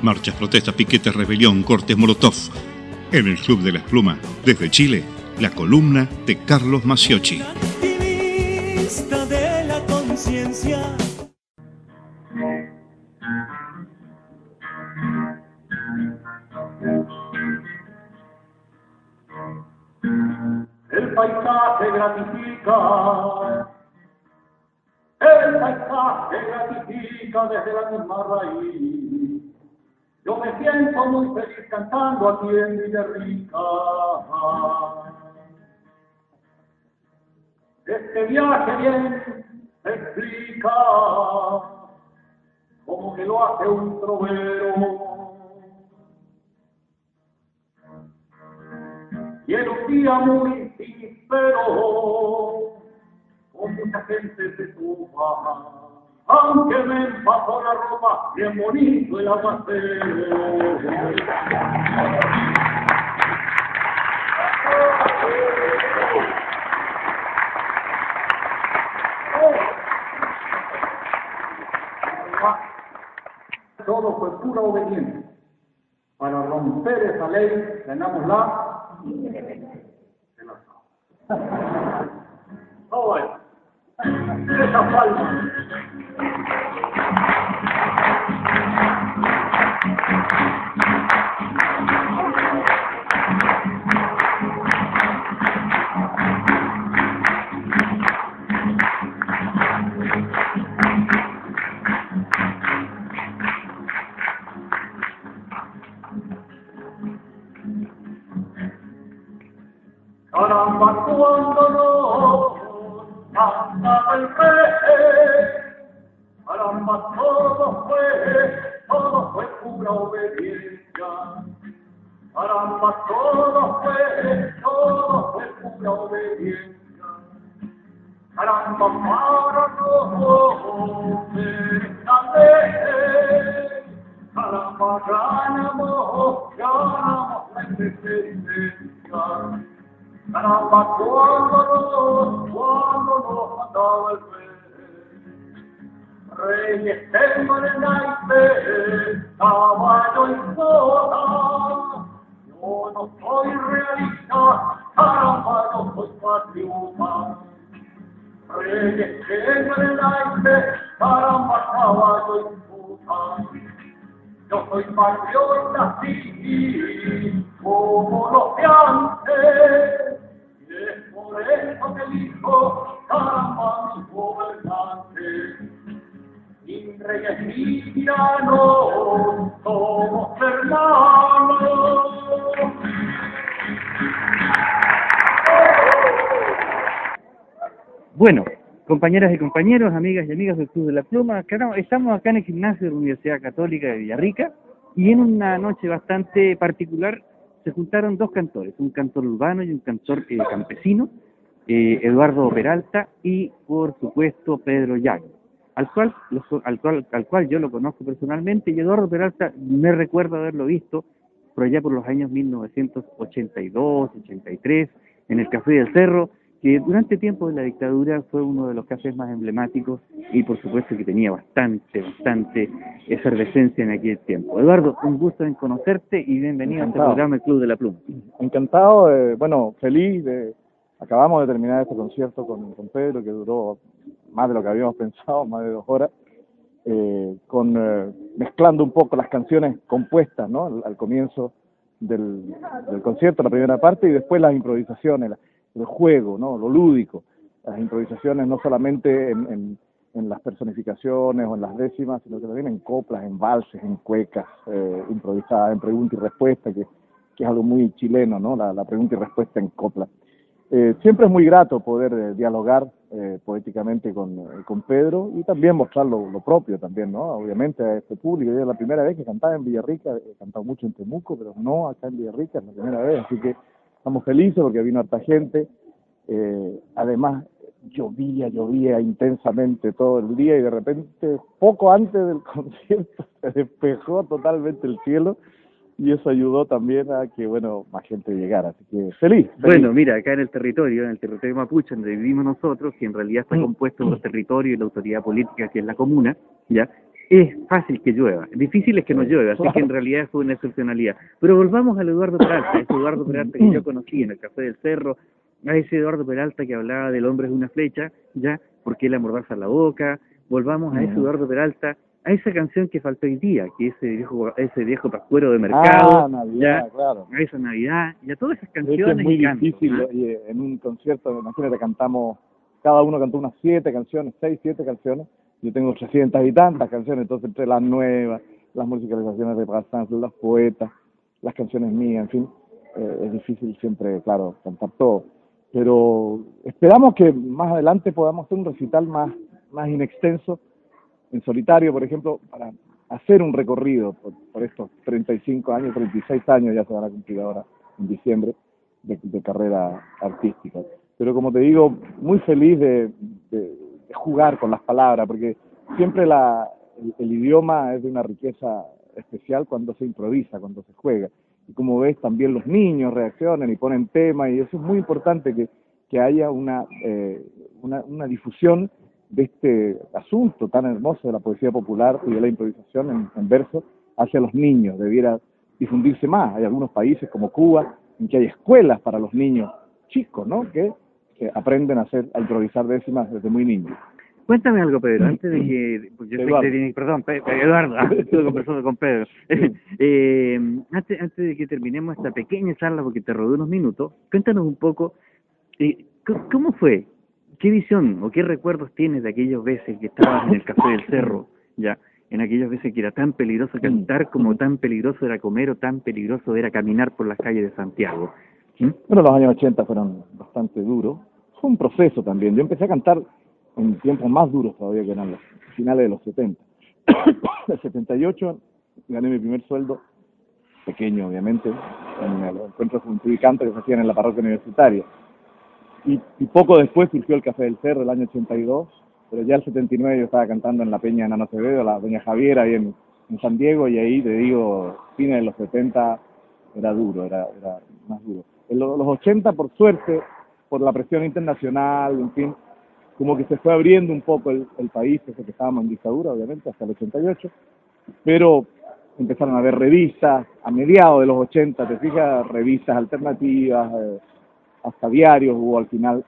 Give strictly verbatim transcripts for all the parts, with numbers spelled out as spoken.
Marchas, protestas, piquetes, rebelión, cortes, molotov. En el Club de las Plumas, desde Chile, la columna de Carlos Maciocchi. Activista de la conciencia. El paisaje gratifica, el paisaje gratifica desde la misma raíz. Yo me siento muy feliz cantando aquí en Villarrica. Este viaje bien se explica como que lo hace un trovero. Y en un día muy sincero, con mucha gente se tuba, aunque me empapó la ropa, bien bonito el aguacero. Todo fue pura obediencia. Para romper esa ley, ganamos la... Oh, esa palma. Caramba, cuando no cantaba el rey, caramba, todo fue, todo fue pura obediencia. Caramba, todo fue, todo fue pura obediencia. Caramba, para no ser esta ley, caramba, ganamos, ganamos la independencia. Caramba, cuando nos, cuando nos mataba el rey, reyes tengo en el naipe, caballo y sota. Yo no soy realista, caramba, no soy patriota. Reyes tengo en el naipe, caramba, caballo y sota. Yo soy patriota, sí, como los de antes. Y es por eso que dijo, caramba, mi gobernante. Sin reyes ni tiranos, somos hermanos. Bueno, compañeras y compañeros, amigas y amigas del Club de la Pluma, claro, estamos acá en el gimnasio de la Universidad Católica de Villarrica y en una noche bastante particular se juntaron dos cantores, un cantor urbano y un cantor eh, campesino, eh, Eduardo Peralta y, por supuesto, Pedro Llago, al cual, al, cual, al cual yo lo conozco personalmente, y Eduardo Peralta me recuerdo haberlo visto por allá por los años mil novecientos ochenta y dos, ochenta y tres, en el Café del Cerro, que durante tiempo de la dictadura fue uno de los cafés más emblemáticos y por supuesto que tenía bastante, bastante efervescencia en aquel tiempo. Eduardo, un gusto en conocerte y bienvenido Encantado. a este programa El Club de la Pluma. Encantado, eh, bueno, feliz de... Acabamos de terminar este concierto con, con Pedro, que duró más de lo que habíamos pensado, más de dos horas, eh, con eh, mezclando un poco las canciones compuestas, ¿no? Al, al comienzo del, del concierto, la primera parte, y después las improvisaciones, la, el juego, ¿no? Lo lúdico, las improvisaciones no solamente en, en, en las personificaciones o en las décimas, sino que también en coplas, en valses, en cuecas, eh, improvisadas, en pregunta y respuesta, que, que es algo muy chileno, ¿no? La, la pregunta y respuesta en copla. Eh, siempre es muy grato poder eh, dialogar eh, poéticamente con, eh, con Pedro y también mostrar lo, lo propio también, ¿no? Obviamente a este público. Yo es la primera vez que cantaba en Villarrica, he cantado mucho en Temuco, pero no acá en Villarrica, es la primera vez, así que estamos felices porque vino harta gente. Eh, además, llovía, llovía intensamente todo el día y de repente, poco antes del concierto, se despejó totalmente el cielo. Y eso ayudó también a que, bueno, más gente llegara, así que feliz, feliz. Bueno, mira, acá en el territorio, en el territorio mapuche, donde vivimos nosotros, que en realidad está compuesto por los territorios y la autoridad política, que es la comuna, ¿ya? es fácil que llueva, difícil es que no llueva, así que en realidad fue una excepcionalidad. Pero volvamos al Eduardo Peralta, ese Eduardo Peralta que yo conocí en el Café del Cerro, a ese Eduardo Peralta que hablaba del hombre es una flecha, ya, porque él amordaza la boca, volvamos a ese Eduardo Peralta, a esa canción que faltó hoy día, que ese viejo, ese viejo pascuero de mercado, ah, Navidad, ya, claro. a esa Navidad, y a todas esas De canciones. hecho, es muy y cantos, difícil, ¿ah? y, en un concierto, imagínate, cantamos, cada uno cantó unas siete canciones, seis, siete canciones, yo tengo ochocientas y tantas canciones, entonces entre las nuevas, las musicalizaciones de Brassens, los poetas, las canciones mías, en fin, eh, es difícil siempre, claro, cantar todo. Pero esperamos que más adelante podamos hacer un recital más, más inextenso, en solitario, por ejemplo, para hacer un recorrido por, por estos treinta y cinco años, treinta y seis años, ya se van a cumplir ahora en diciembre, de, de carrera artística. Pero como te digo, muy feliz de, de, de jugar con las palabras, porque siempre la, el, el idioma es de una riqueza especial cuando se improvisa, cuando se juega. Y como ves, también los niños reaccionan y ponen tema, y eso es muy importante que, que haya una, eh, una, una difusión de este asunto tan hermoso de la poesía popular y de la improvisación en, en verso hacia los niños. Debiera difundirse más. Hay algunos países como Cuba en que hay escuelas para los niños chicos, ¿no?, que, que aprenden a hacer, a improvisar décimas desde muy niños. Cuéntame algo, Pedro, antes de que... Yo sé que te tienes, perdón, Pe, Pe, Eduardo, ah, estuve conversando con Pedro. eh, antes, antes de que terminemos esta pequeña charla, porque te robé unos minutos, cuéntanos un poco, eh, ¿cómo fue? ¿Qué visión o qué recuerdos tienes de aquellas veces que estabas en el Café del Cerro, ya, en aquellas veces que era tan peligroso cantar como tan peligroso era comer o tan peligroso era caminar por las calles de Santiago? ¿Mm? Bueno, los años ochenta fueron bastante duros. Fue un proceso también. Yo empecé a cantar en tiempos más duros todavía, que eran los finales de los setenta. En el setenta y ocho gané mi primer sueldo, pequeño obviamente, en los encuentros Juventud y Canto que se hacían en la parroquia universitaria. Y, y poco después surgió el Café del Cerro, el año ochenta y dos, pero ya el setenta y nueve yo estaba cantando en la Peña Nano Acevedo, la Doña Javiera, ahí en, en San Diego, y ahí, te digo, fines de los setenta era duro, era, era más duro. En los, los ochenta, por suerte, por la presión internacional, en fin, como que se fue abriendo un poco el, el país, desde que estábamos en dictadura, obviamente, hasta el ochenta y ocho, pero empezaron a haber revistas, a mediados de los ochenta, te fijas, revistas alternativas, eh, hasta diarios hubo al final.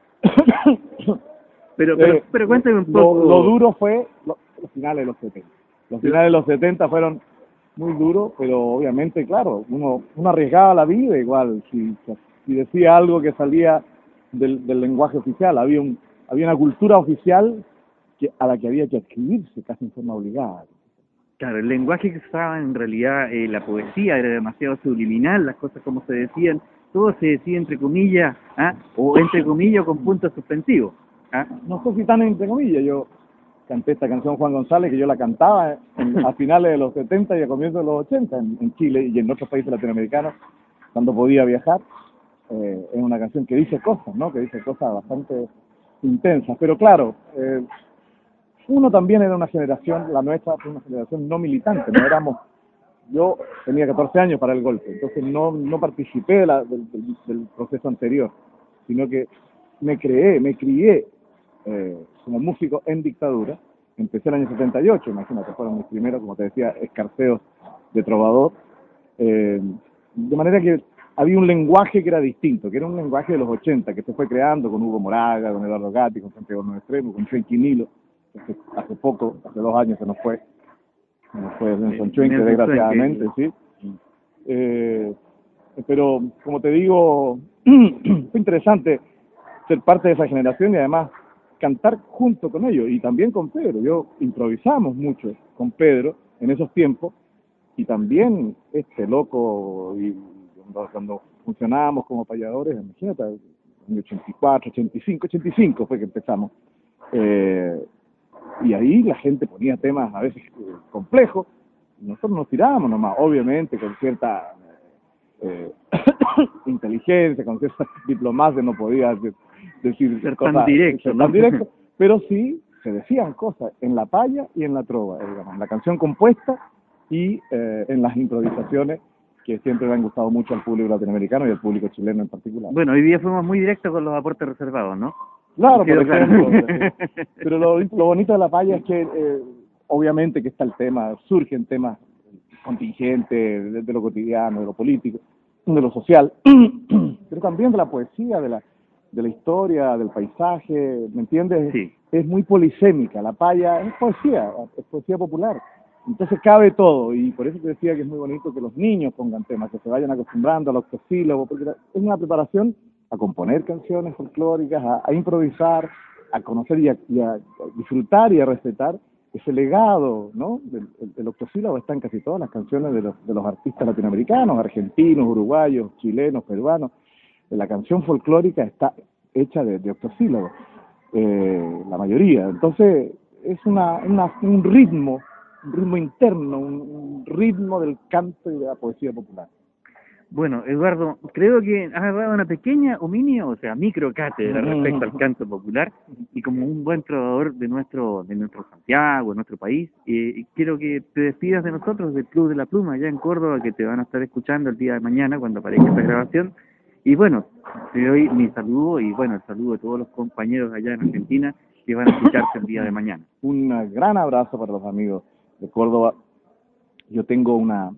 pero, pero, eh, pero cuéntame un poco. Lo, lo duro fue lo, los finales de los setenta. Los finales de los setenta fueron muy duros, pero obviamente, claro, uno, uno arriesgaba la vida igual. Si, si decía algo que salía del, del lenguaje oficial, había un había una cultura oficial que, a la que había que adscribirse casi en forma obligada. Claro, el lenguaje que usaba en realidad, eh, la poesía era demasiado subliminal, las cosas como se decían, todo se decía entre comillas, ¿ah? o entre comillas con puntos suspensivos. ¿Ah? No sé si tan entre comillas, yo canté esta canción Juan González, que yo la cantaba en, a finales de los setenta y a comienzos de los ochenta en, en Chile y en otros países latinoamericanos, cuando podía viajar. Eh, es una canción que dice cosas, ¿no?, que dice cosas bastante intensas, pero claro, eh, uno también era una generación, la nuestra fue una generación no militante, no éramos, yo tenía catorce años para el golpe, entonces no, no participé de la, del, del, del proceso anterior, sino que me creé, me crié eh, como músico en dictadura. Empecé el año setenta y ocho, imagínate, fueron mis primeros, como te decía, escarceos de trovador, eh, de manera que había un lenguaje que era distinto, que era un lenguaje de los ochenta, que se fue creando con Hugo Moraga, con Eduardo Gatti, con Santiago Nuevo Extremo, con Chuenqui Nilo, que hace poco, hace dos años se nos fue, se nos fue Nelson Chuenqui, desgraciadamente, sí. Eh, pero, como te digo, fue interesante ser parte de esa generación y además cantar junto con ellos, y también con Pedro. Yo improvisamos mucho con Pedro en esos tiempos, y también este loco, y cuando, cuando funcionábamos como payadores, imagínate, en ochenta y cuatro, ochenta y cinco, ochenta y cinco fue que empezamos, eh, y ahí la gente ponía temas a veces eh, complejos, y nosotros nos tirábamos nomás, obviamente con cierta eh, inteligencia, con cierta diplomacia, no podía decir ser cosas tan directo, tan directo, pero sí se decían cosas en la paya y en la trova, digamos, en la canción compuesta y eh, en las improvisaciones que siempre le han gustado mucho al público latinoamericano y al público chileno en particular. Bueno, hoy día fuimos muy directos con los aportes reservados, ¿no? Claro, por ejemplo. Pero lo, lo bonito de la paya es que eh, obviamente que está el tema, surgen temas contingentes de, de lo cotidiano, de lo político, de lo social, pero también de la poesía, de la, de la historia, del paisaje, ¿me entiendes? Sí. Es muy polisémica, la paya es poesía, es poesía popular. Entonces cabe todo, y por eso te decía que es muy bonito que los niños pongan temas, que se vayan acostumbrando al octosílabo, porque es una preparación a componer canciones folclóricas, a, a improvisar, a conocer y a, y a disfrutar y a respetar ese legado, ¿no? Del, el, el octosílabo está en casi todas las canciones de los, de los artistas latinoamericanos, argentinos, uruguayos, chilenos, peruanos. La canción folclórica está hecha de, de octosílabos, eh, la mayoría. Entonces es una, una, un ritmo, un ritmo interno, un, un ritmo del canto y de la poesía popular. Bueno, Eduardo, creo que has dado una pequeña o mini, o sea, micro cátedra respecto al canto popular, y como un buen trovador de nuestro de nuestro Santiago, de nuestro país, eh, quiero que te despidas de nosotros, del Club de la Pluma, allá en Córdoba, que te van a estar escuchando el día de mañana cuando aparezca esta grabación. Y bueno, te doy mi saludo y bueno, el saludo de todos los compañeros allá en Argentina que van a escucharte el día de mañana. Un gran abrazo para los amigos de Córdoba. Yo tengo una...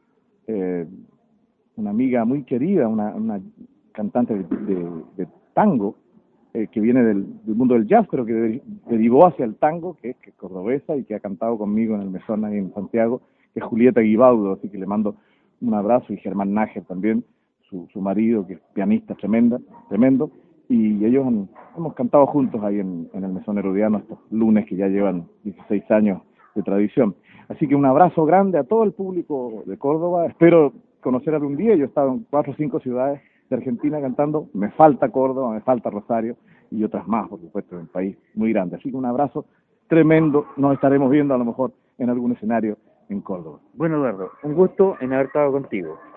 Eh, una amiga muy querida, una, una cantante de, de, de tango, eh, que viene del, del mundo del jazz, pero que derivó hacia el tango, que es, que es cordobesa y que ha cantado conmigo en el Mesón ahí en Santiago, que es Julieta Guibaudo, así que le mando un abrazo, y Germán Nájer también, su, su marido, que es pianista tremenda, tremendo, y ellos han, hemos cantado juntos ahí en, en el Mesón Herodiano estos lunes que ya llevan dieciséis años de tradición. Así que un abrazo grande a todo el público de Córdoba, espero conocer algún día. Yo he estado en cuatro o cinco ciudades de Argentina cantando, me falta Córdoba, me falta Rosario y otras más, por supuesto, en un país muy grande. Así que un abrazo tremendo, nos estaremos viendo a lo mejor en algún escenario en Córdoba. Bueno, Eduardo, un gusto en haber estado contigo.